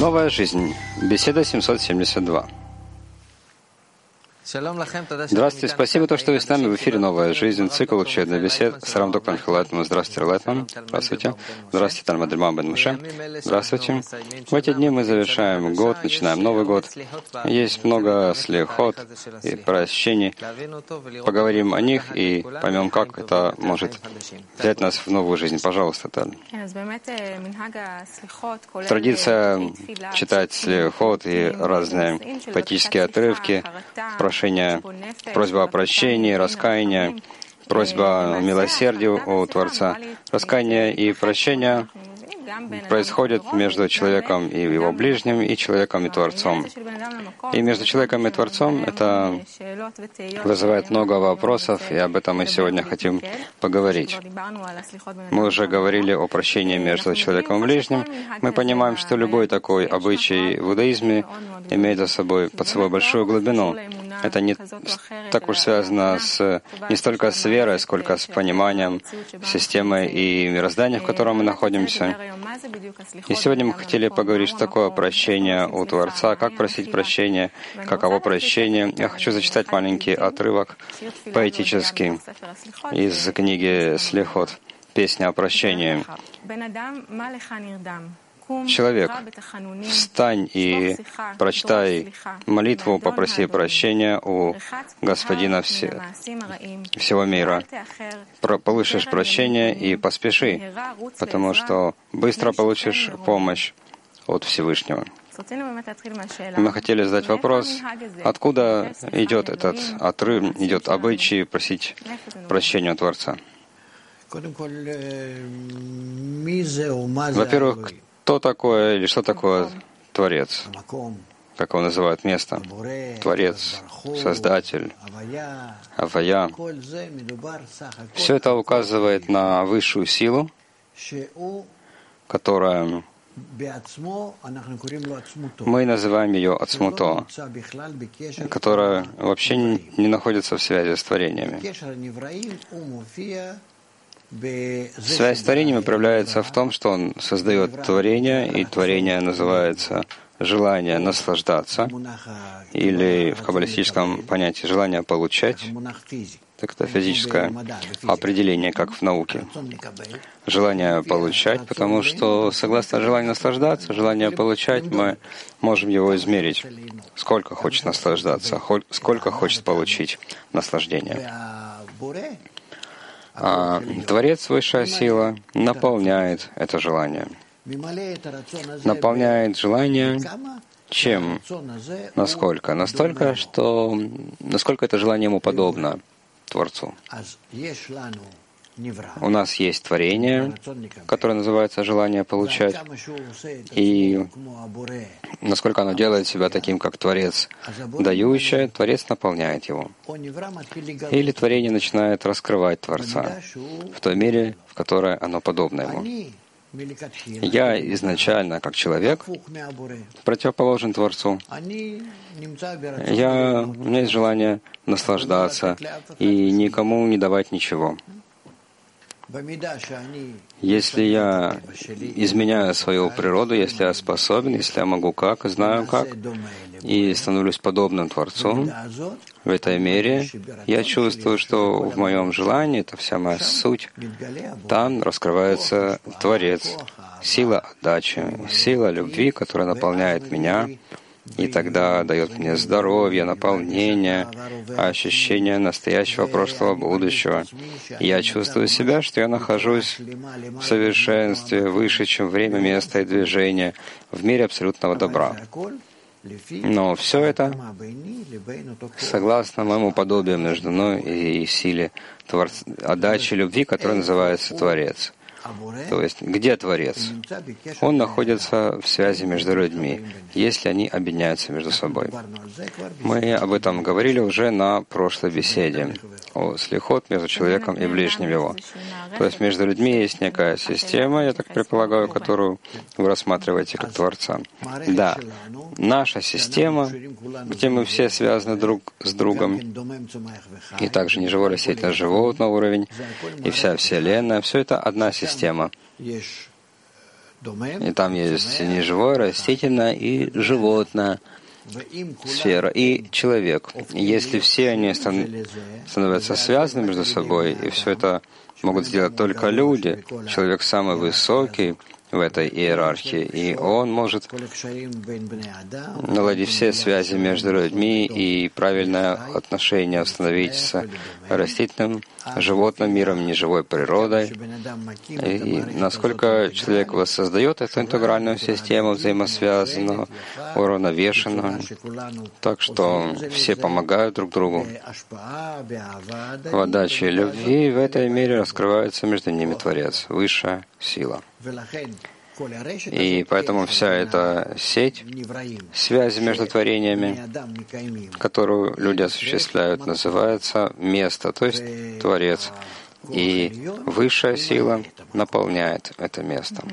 Новая жизнь. Беседа 772. Здравствуйте, спасибо, что вы с нами в эфире «Новая жизнь», цикл учебных бесед с Рав доктором Лайтманом. Здравствуйте, Лайтман. Здравствуйте. Здравствуйте, Талмид Рабби бен Моше. Здравствуйте. В эти дни мы завершаем год, начинаем Новый год. Есть много слихот и прощений. Поговорим о них и поймем, как это может взять нас в новую жизнь. Пожалуйста, Таль. Традиция читать слихот и разные поэтические отрывки, просьба о прощении, раскаяние, просьба о милосердии у Творца. Раскаяние и прощение происходит между человеком и его ближним, и человеком и Творцом. И между человеком и Творцом это вызывает много вопросов, и об этом мы сегодня хотим поговорить. Мы уже говорили о прощении между человеком и ближним. Мы понимаем, что любой такой обычай в иудаизме имеет под собой большую глубину. Это не так уж связано не столько с верой, сколько с пониманием системы и мироздания, в котором мы находимся. И сегодня мы хотели поговорить, что такое прощение у Творца, как просить прощения, каково прощение. Я хочу зачитать маленький отрывок поэтический из книги «Слихот», «Песня о прощении». «Человек, встань и прочитай молитву, попроси прощения у Господина всего мира. Получишь прощение и поспеши, потому что быстро получишь помощь от Всевышнего». Мы хотели задать вопрос, откуда идет этот отрыв, идет обычай просить прощения у Творца. Во-первых, кто такое или что такое Творец? Как его называют место? Творец, Создатель, Авая. Все это указывает на высшую силу, которая мы называем ее Ацмуто, которая вообще не находится в связи с творениями. Связь с творением проявляется в том, что он создает творение, и творение называется желание наслаждаться, или в каббалистическом понятии желание получать. Так это физическое определение, как в науке. Желание получать, потому что согласно желанию наслаждаться, желание получать, мы можем его измерить. Сколько хочет наслаждаться, сколько хочет получить наслаждение. А Творец, высшая сила, наполняет это желание. Наполняет желание чем? Насколько? Насколько это желание ему подобно Творцу. У нас есть творение, которое называется желание получать, и насколько оно делает себя таким, как Творец, дающий, Творец наполняет его. Или творение начинает раскрывать Творца в той мере, в которой оно подобно ему. Я изначально, как человек, противоположен Творцу. У меня есть желание наслаждаться и никому не давать ничего. Если я изменяю свою природу, если я способен, если я могу как, знаю как, и становлюсь подобным Творцу, в этой мере я чувствую, что в моем желании, это вся моя суть, там раскрывается Творец, сила отдачи, сила любви, которая наполняет меня, и тогда дает мне здоровье, наполнение, ощущение настоящего, прошлого, будущего. И я чувствую себя, что я нахожусь в совершенстве, выше, чем время, место и движение, в мире абсолютного добра. Но все это согласно моему подобию между мной и силе отдачи любви, которая называется Творец. То есть, где Творец? Он находится в связи между людьми, если они объединяются между собой. Мы об этом говорили уже на прошлой беседе, о слихот между человеком и ближним его. То есть между людьми есть некая система, я так предполагаю, которую вы рассматриваете как Творца. Да, наша система, где мы все связаны друг с другом, и также неживое растительное живот на уровень, и вся Вселенная, все это одна система. И там есть неживое, растительное и животное сфера, и человек. Если все они становятся связаны между собой, и все это могут сделать только люди, человек самый высокий в этой иерархии, и он может наладить все связи между людьми и правильное отношение установить с растительным, животным миром, неживой природой. И насколько человек воссоздает эту интегральную систему взаимосвязанную, уравновешенную, так что все помогают друг другу. В отдаче любви в этой мере раскрывается между ними Творец, высшая сила. И поэтому вся эта сеть связи между творениями, которую люди осуществляют, называется место, то есть Творец. И высшая сила наполняет это место.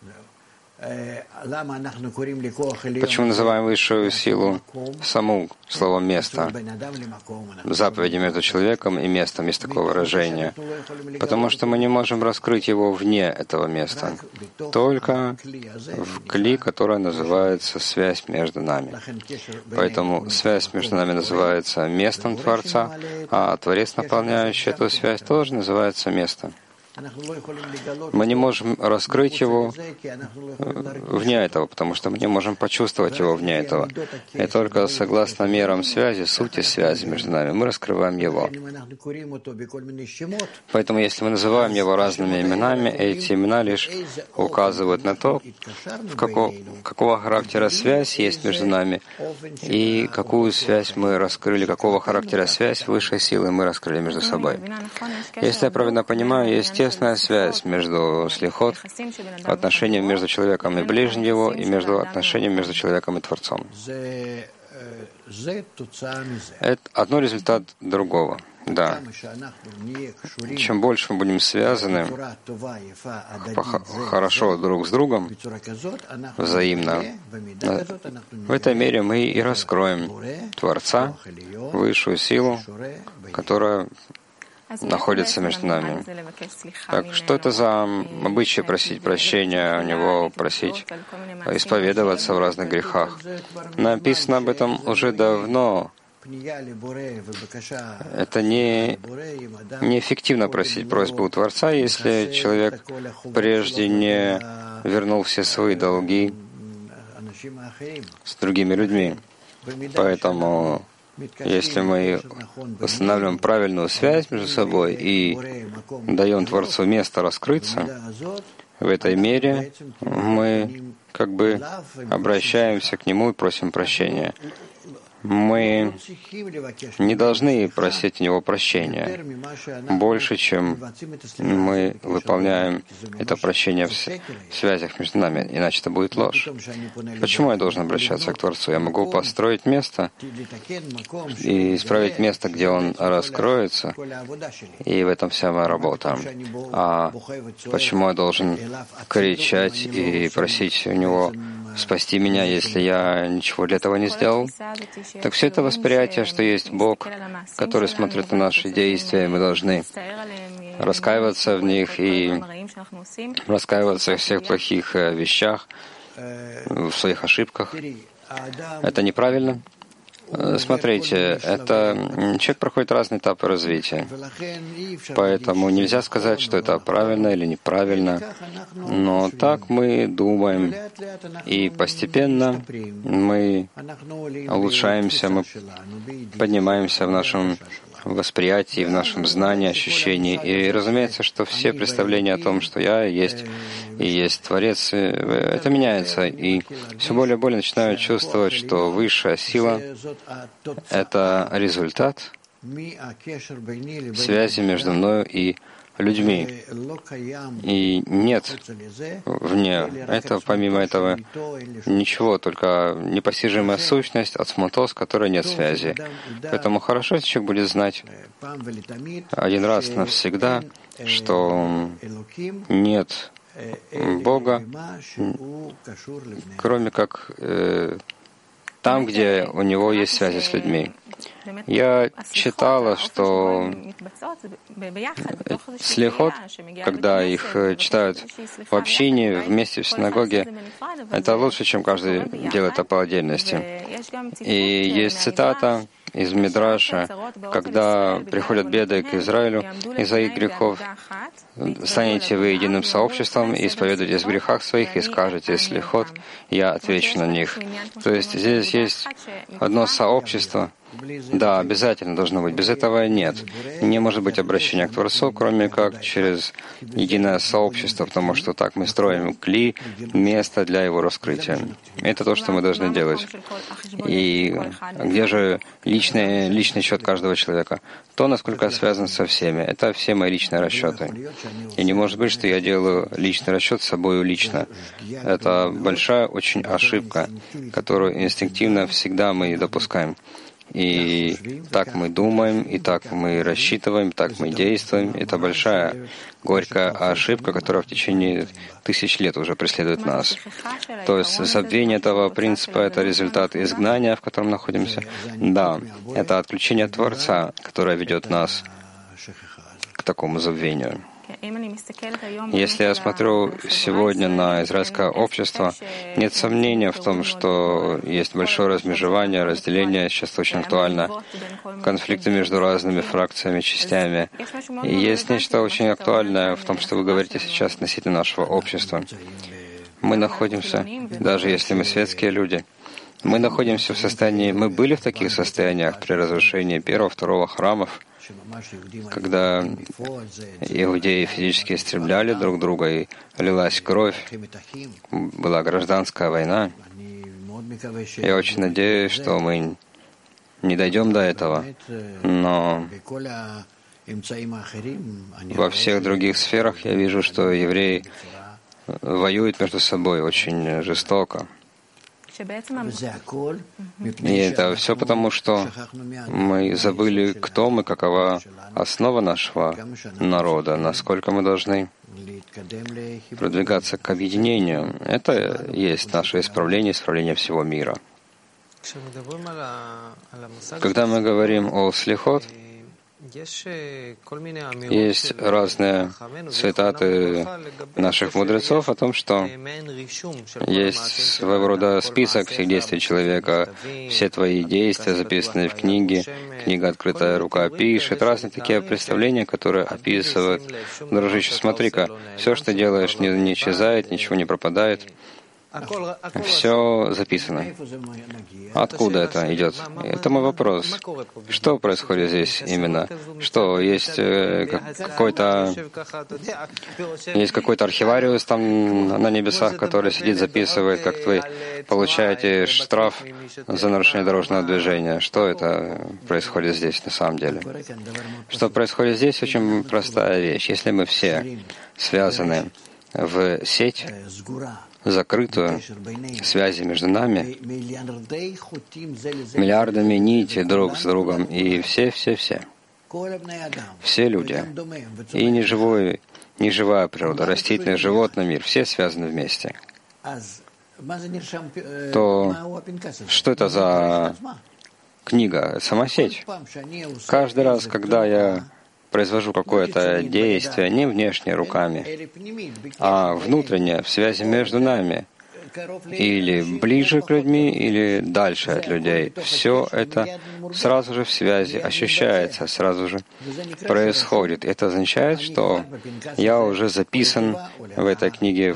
Почему называем высшую силу саму словом «место»? Заповеди между человеком и местом есть такое выражение. Потому что мы не можем раскрыть его вне этого места. Только в кли, которая называется связь между нами. Поэтому связь между нами называется местом Творца, а Творец, наполняющий эту связь, тоже называется местом. Мы не можем раскрыть его вне этого, потому что мы не можем почувствовать его вне этого. И только согласно мерам связи, сути связи между нами, мы раскрываем его. Поэтому, если мы называем его разными именами, эти имена лишь указывают на то, какого характера связь есть между нами, и какую связь мы раскрыли, какого характера связь высшей силы мы раскрыли между собой. Если я правильно понимаю, есть тесная связь между слихот, отношением между человеком и ближним его, и между отношением между человеком и Творцом. Это одно результат другого. Да. Чем больше мы будем связаны хорошо друг с другом, взаимно, в этой мере мы и раскроем Творца, высшую силу, которая находится между нами. Так что это за обычай просить прощения у него, просить исповедоваться в разных грехах? Написано об этом уже давно. Это неэффективно просить просьбу у Творца, если человек прежде не вернул все свои долги с другими людьми. Поэтому если мы устанавливаем правильную связь между собой и даем Творцу место раскрыться, в этой мере мы как бы обращаемся к Нему и просим прощения. Мы не должны просить у Него прощения больше, чем мы выполняем это прощение в связях между нами, иначе это будет ложь. Почему я должен обращаться к Творцу? Я могу построить место и исправить место, где Он раскроется, и в этом вся моя работа. А почему я должен кричать и просить у Него спасти меня, если я ничего для этого не сделал? Так все это восприятие, что есть Бог, который смотрит на наши действия, и мы должны раскаиваться в них и раскаиваться в всех плохих вещах, в своих ошибках. Это неправильно. Смотрите, человек проходит разные этапы развития, поэтому нельзя сказать, что это правильно или неправильно, но так мы думаем, и постепенно мы улучшаемся, мы поднимаемся в нашем восприятии, в нашем знании, ощущении. И разумеется, что все представления о том, что я есть и есть Творец, это меняется. И все более и более начинаю чувствовать, что высшая сила — это результат связи между мною и людьми. И нет вне этого, помимо этого, ничего, только непостижимая сущность, ацматос, с которой нет связи. Поэтому хорошо, если человек будет знать один раз навсегда, что нет Бога, кроме как там, где у него есть связи с людьми. Я читала, что слихот, когда их читают в общине, вместе в синагоге, это лучше, чем каждый делает это по отдельности. И есть цитата из Мидраша: когда приходят беды к Израилю из-за их грехов, станете вы единым сообществом и исповедуйтесь в грехах своих и скажете слихот, я отвечу на них. То есть здесь есть одно сообщество. Да, обязательно должно быть. Без этого нет. Не может быть обращения к Творцу, кроме как через единое сообщество, потому что так мы строим кли, место для его раскрытия. Это то, что мы должны делать. И где же личный счет каждого человека? То, насколько я связан со всеми. Это все мои личные расчеты. И не может быть, что я делаю личный расчет с собой лично. Это большая очень ошибка, которую инстинктивно всегда мы допускаем. И так мы думаем, и так мы рассчитываем, так мы действуем. Это большая, горькая ошибка, которая в течение тысяч лет уже преследует нас. То есть забвение этого принципа — это результат изгнания, в котором находимся. Да, это отключение Творца, которое ведет нас к такому забвению. Если я смотрю сегодня на израильское общество, нет сомнения в том, что есть большое размежевание, разделение, сейчас очень актуально, конфликты между разными фракциями, частями. И есть нечто очень актуальное в том, что вы говорите сейчас относительно нашего общества. Мы находимся, даже если мы светские люди, мы находимся в состоянии, мы были в таких состояниях при разрушении первого, второго храмов, когда иудеи физически истребляли друг друга и лилась кровь, была гражданская война. Я очень надеюсь, что мы не дойдем до этого, но во всех других сферах я вижу, что евреи воюют между собой очень жестоко. И это все потому, что мы забыли, кто мы, какова основа нашего народа, насколько мы должны продвигаться к объединению. Это есть наше исправление всего мира. Когда мы говорим о слихот, есть разные цитаты наших мудрецов о том, что есть своего рода список всех действий человека, все твои действия записаны в книге, книга «Открытая рука» пишет, разные такие представления, которые описывают. Дружище, смотри-ка, все, что делаешь, не исчезает, ничего не пропадает. Все записано. Откуда это идет? Это мой вопрос. Что происходит здесь именно? Что, есть какой-то архивариус там на небесах, который сидит, записывает, как вы получаете штраф за нарушение дорожного движения? Что это происходит здесь на самом деле? Что происходит здесь? Очень простая вещь. Если мы все связаны в сеть, закрытую, связи между нами, миллиардами нитей друг с другом, и все люди, и неживая природа, растительный, животный мир, все связаны вместе. То что это за книга? Сама сеть. Каждый раз, когда я произвожу какое-то действие не внешне руками, а внутреннее, в связи между нами, или ближе к людям, или дальше от людей. Все это сразу же в связи ощущается, сразу же происходит. Это означает, что я уже записан в этой книге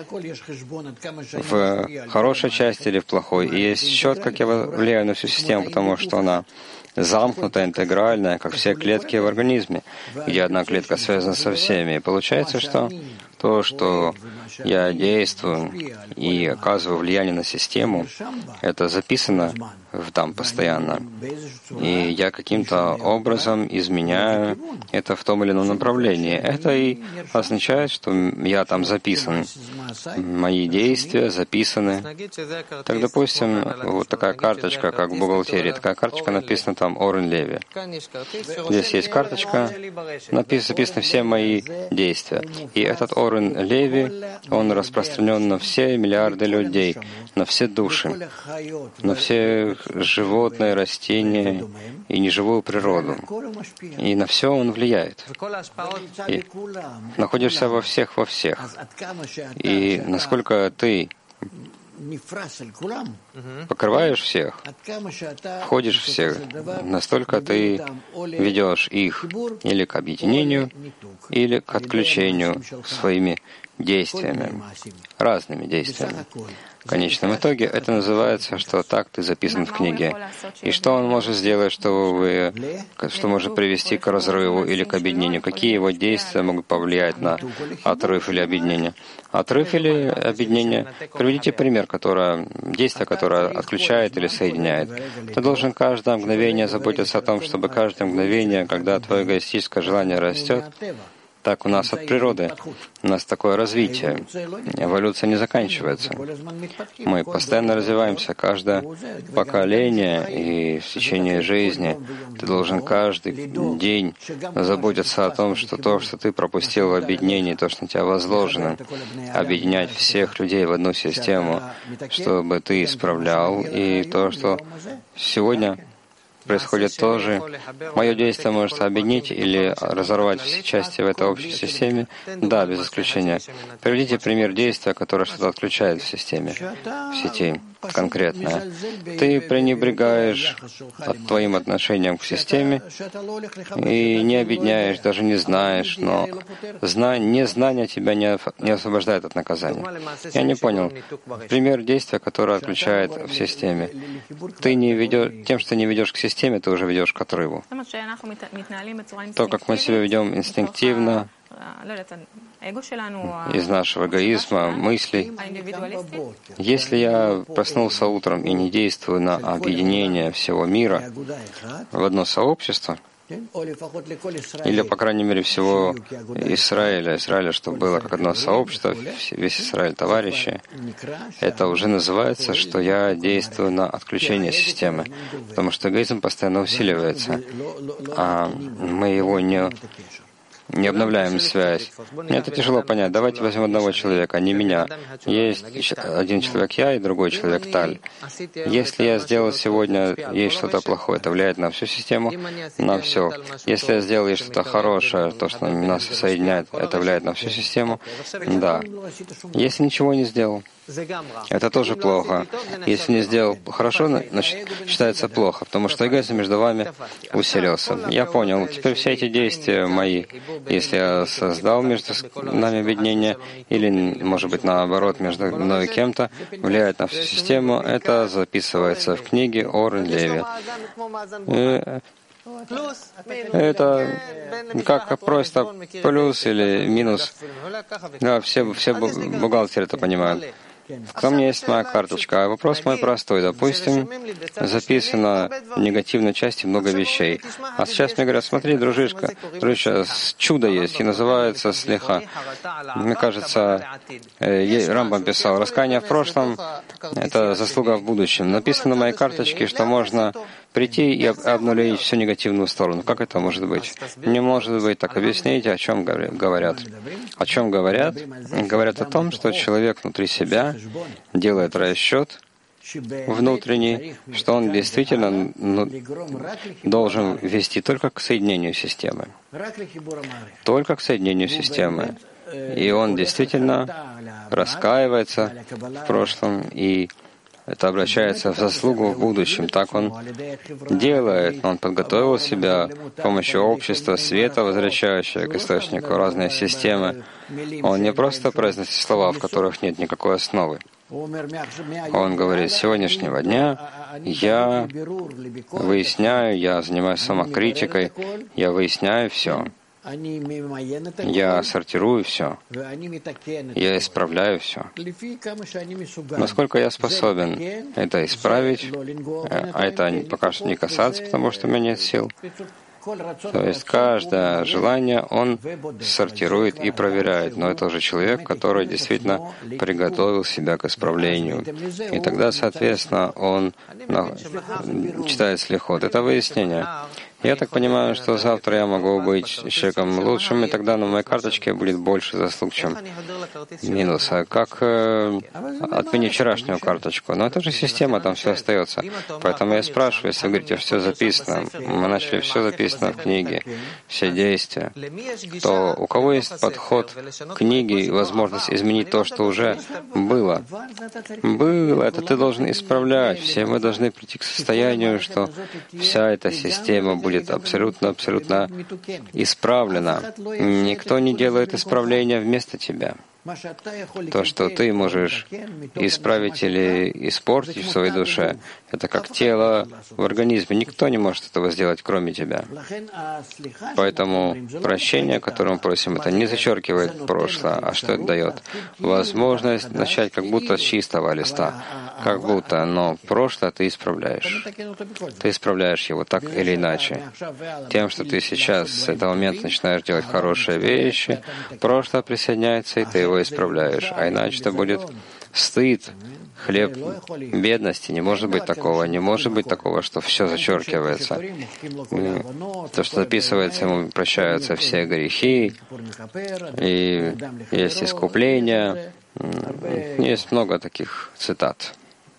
в хорошей части или в плохой. И есть счет, как я влияю на всю систему, потому что она замкнутая, интегральная, как все клетки в организме, где одна клетка связана со всеми. И получается, что то, что я действую и оказываю влияние на систему, это записано там постоянно. И я каким-то образом изменяю это в том или ином направлении. Это и означает, что я там записан. Мои действия записаны. Так, допустим, вот такая карточка, как в бухгалтерии. Такая карточка написана там Орен Леви. Здесь есть карточка, записаны все мои действия. И этот Орен Леви Он распространен на все миллиарды людей, на все души, на все животные, растения и неживую природу. И на все он влияет. И находишься во всех. И насколько ты покрываешь всех, входишь в всех, настолько ты ведешь их или к объединению, или к отключению своими действиями, разными действиями. В конечном итоге это называется, что так ты записан в книге. И что он может сделать, что может привести к разрыву или к объединению? Какие его действия могут повлиять на отрыв или объединение? Отрыв или объединение? Приведите пример, действие, которое отключает или соединяет. Ты должен каждое мгновение заботиться о том, чтобы каждое мгновение, когда твое эгоистическое желание растет, так у нас от природы, у нас такое развитие. Эволюция не заканчивается. Мы постоянно развиваемся, каждое поколение и в течение жизни. Ты должен каждый день заботиться о том, что то, что ты пропустил в объединении, то, что на тебя возложено, объединять всех людей в одну систему, чтобы ты исправлял, и то, что сегодня происходит тоже. Мое действие может объединить или разорвать все части в этой общей системе? Да, без исключения. Приведите пример действия, которое что-то отключает в системе, в сети, конкретное. Ты пренебрегаешь твоим отношением к системе и не объединяешь, даже не знаешь, но незнание тебя не освобождает от наказания. Я не понял. Пример действия, которое отключает в системе. Тем, что не ведешь к системе, ты уже ведешь к отрыву. То, как мы себя ведем инстинктивно, из нашего эгоизма, мыслей. Если я проснулся утром и не действую на объединение всего мира в одно сообщество, или, по крайней мере, всего Израиля, чтобы было как одно сообщество, весь Израиль товарищи, это уже называется, что я действую на отключение системы, потому что эгоизм постоянно усиливается, а мы его не обновляем связь. Мне это тяжело понять. Давайте возьмем одного человека, не меня. Есть один человек я и другой человек Таль. Если я сделал сегодня ей что-то плохое, это влияет на всю систему, на все. Если я сделал ей что-то хорошее, то, что нас соединяет, это влияет на всю систему, да. Если ничего не сделал, это тоже плохо. Если не сделал хорошо, значит, считается плохо, потому что эгоизм между вами усилился. Я понял. Теперь все эти действия мои, если я создал между нами объединение, или, может быть, наоборот, между мной и кем-то, влияет на всю систему, это записывается в книге Орен Леви. Это как просто плюс или минус. Да, все бухгалтеры это понимают. Ко мне есть моя карточка. А вопрос мой простой. Допустим, записано в негативной части много вещей. А сейчас мне говорят, смотри, дружище, чудо есть, и называется слиха. Мне кажется, Рамбам писал, раскаяние в прошлом — это заслуга в будущем. Написано на моей карточке, что можно прийти и обнулить всю негативную сторону. Как это может быть? Не может быть. Так объясните, о чем говорят. О чем говорят? Говорят о том, что человек внутри себя делает расчет внутренний, что он действительно должен вести только к соединению системы. Только к соединению системы. И он действительно раскаивается в прошлом, и это обращается в заслугу в будущем. Так он делает. Он подготовил себя с помощью общества света, возвращающего к источнику разные системы. Он не просто произносит слова, в которых нет никакой основы. Он говорит, с сегодняшнего дня я выясняю, я занимаюсь самокритикой, я выясняю все. Я сортирую все. Я исправляю все. Насколько я способен это исправить, а это пока что не касаться, потому что у меня нет сил. То есть каждое желание он сортирует и проверяет. Но это уже человек, который действительно приготовил себя к исправлению. И тогда, соответственно, он читает слихот. Это выяснение. Я так понимаю, что завтра я могу быть человеком лучшим, и тогда на моей карточке будет больше заслуг, чем минуса. Как отменить вчерашнюю карточку? Но это же система, там все остается. Поэтому я спрашиваю, если вы говорите, все записано, мы начали все записано в книге, все действия, то у кого есть подход к книге и возможность изменить то, что уже было? Было, это ты должен исправлять. Все мы должны прийти к состоянию, что вся эта система будет абсолютно исправлена. Никто не делает исправления вместо тебя. То, что ты можешь исправить или испортить в своей душе, это как тело в организме. Никто не может этого сделать, кроме тебя. Поэтому прощение, о котором мы просим, это не зачеркивает прошлое. А что это дает? Возможность начать как будто с чистого листа. Как будто, но прошлое ты исправляешь. Ты исправляешь его так или иначе. Тем, что ты сейчас с этого момента начинаешь делать хорошие вещи, прошлое присоединяется, и ты его исправляешь. А иначе это будет стыд, хлеб бедности. Не может быть такого. Не может быть такого, что все зачеркивается. То, что записывается, ему прощаются все грехи, и есть искупление. Есть много таких цитат.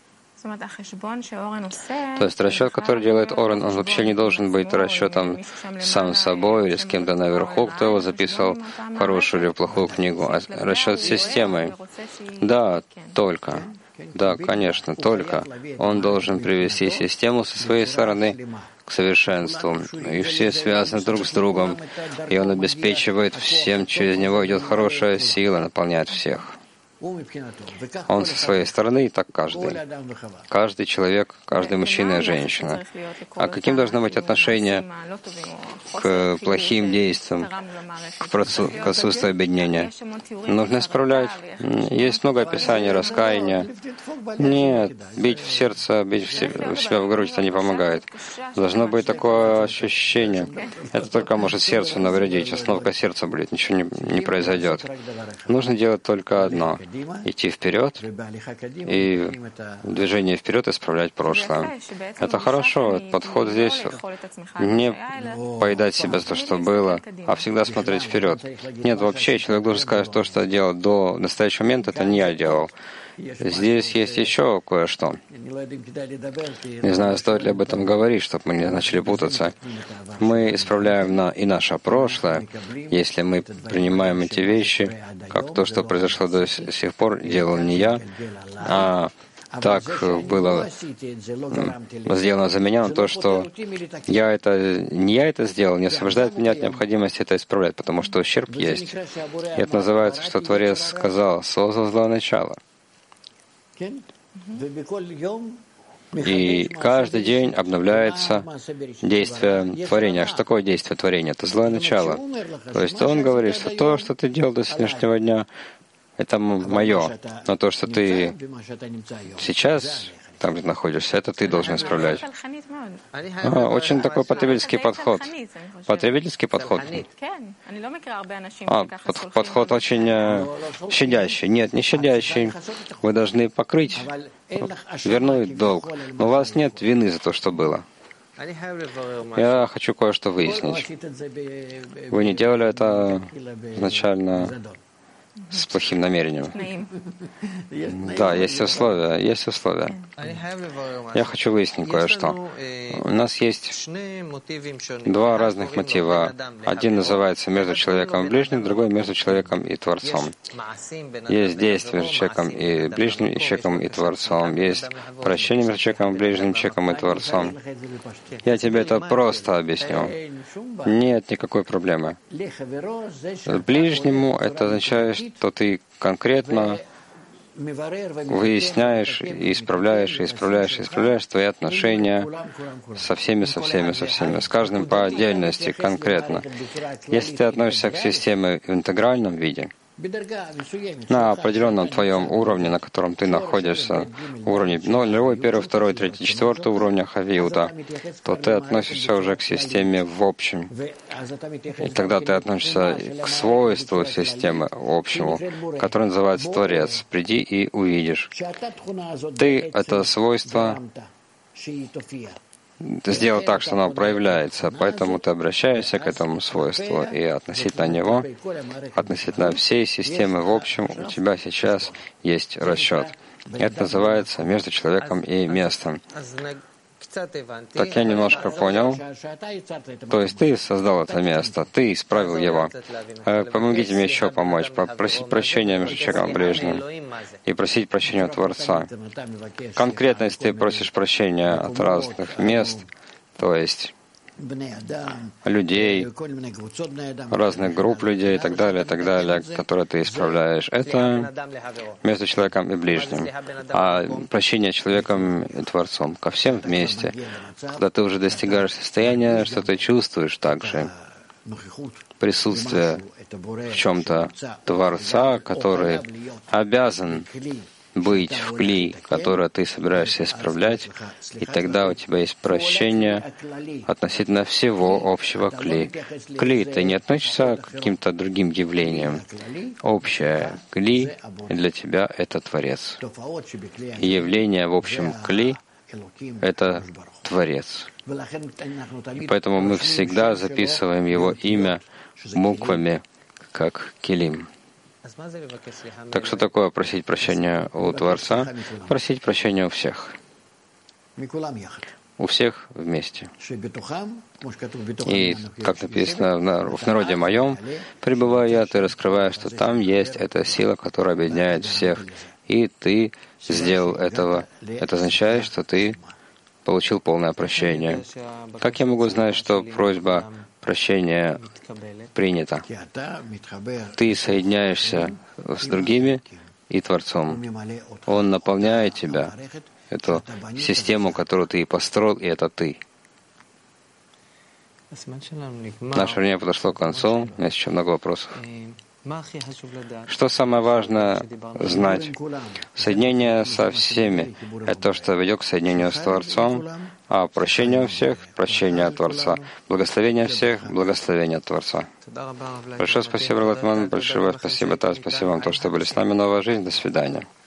То есть расчет, который делает Орен, он вообще не должен быть расчетом сам собой или с кем-то наверху, кто его записал хорошую или плохую книгу, а расчет системой. Да, только. Да, конечно, только. Он должен привести систему со своей стороны к совершенству. И все связаны друг с другом. И он обеспечивает всем, через него идет хорошая сила, наполняет всех. Он со своей стороны, и так каждый. Каждый человек, каждый мужчина и женщина. А каким должно быть отношение к плохим действиям, к отсутствию объединения? Нужно исправлять. Есть много описаний раскаяния. Нет, бить в сердце, бить в себя в грудь, это не помогает. Должно быть такое ощущение. Это только может сердцу навредить. Остановка сердца будет, ничего не произойдет. Нужно делать только одно — идти вперед и в движении вперед исправлять прошлое. Это хорошо. Подход здесь не поедать себя за то, что было, а всегда смотреть вперед. Нет, вообще человек должен сказать, то, что делал до настоящего момента, это не я делал. Здесь есть еще кое-что. Не знаю, стоит ли об этом говорить, чтобы мы не начали путаться. Мы исправляем и наше прошлое, если мы принимаем эти вещи, как то, что произошло до сих пор, делал не я, а так было сделано за меня, но то, что не я это сделал, не освобождает меня от необходимости это исправлять, потому что ущерб есть. И это называется, что Творец сказал, создал злое начало. И каждый день обновляется действие творения. А что такое действие творения? Это злое начало. То есть он говорит, что то, что ты делал до сегодняшнего дня, это мое. Но то, что ты сейчас там, где находишься, это ты должен исправлять. Очень такой потребительский подход. Потребительский подход. Подход очень щадящий. Нет, не щадящий. Вы должны покрыть, вернуть долг. Но у вас нет вины за то, что было. Я хочу кое-что выяснить. Вы не делали это изначально с плохим намерением. Да, есть условия, есть условия. Я хочу выяснить кое-что. У нас есть два разных мотива. Один называется между человеком и ближним, другой между человеком и Творцом. Есть действие между человеком и ближним, и человеком и Творцом. Есть прощение между человеком и ближним, человеком и Творцом. Я тебе это просто объясню. Нет никакой проблемы. Ближнему это означает, что ты конкретно выясняешь, и исправляешь твои отношения со всеми, с каждым по отдельности, конкретно. Если ты относишься к системе в интегральном виде, на определенном твоем уровне, на котором ты находишься, уровне 0, 1, 2, 3, 4 уровня Хавиута, то ты относишься уже к системе в общем. И тогда ты относишься к свойству системы общему, которое называется Творец. Приди и увидишь. Ты — это свойство, сделал так, что оно проявляется. Поэтому ты обращаешься к этому свойству, и относительно него, относительно всей системы в общем, у тебя сейчас есть расчет. Это называется между человеком и местом. Так я немножко понял. То есть ты создал это место, ты исправил его. Помогите мне еще помочь, попросить прощения между человеком и ближним и просить прощения у Творца. Конкретно, если ты просишь прощения от разных мест, то есть людей, разных групп людей и так далее, которые ты исправляешь. Это между человеком и ближним. А прощение человеком и Творцом ко всем вместе, когда ты уже достигаешь состояния, что ты чувствуешь также присутствие в чем-то Творца, который обязан быть в кли, которое ты собираешься исправлять, и тогда у тебя есть прощение относительно всего общего кли. Кли, ты не относишься к каким-то другим явлениям. Общее кли для тебя — это Творец. Явление в общем кли — это Творец. И поэтому мы всегда записываем его имя буквами, как Келим. Так что такое просить прощения у Творца? Просить прощения у всех. У всех вместе. И, как написано в народе моем, пребывая я, ты раскрываешь, что там есть эта сила, которая объединяет всех. И ты сделал этого. Это означает, что ты получил полное прощение. Как я могу знать, что просьба прощения принято? Ты соединяешься с другими и Творцом. Он наполняет тебя, эту систему, которую ты построил, и это ты. Наше время подошло к концу, у меня еще много вопросов. Что самое важное знать? Соединение со всеми — это то, что ведет к соединению с Творцом, а прощение у всех — прощение от Творца, благословение всех — благословение от Творца. Большое спасибо, Ралатман, большое спасибо, Тар, спасибо вам, то, что были с нами. Новая жизнь, до свидания.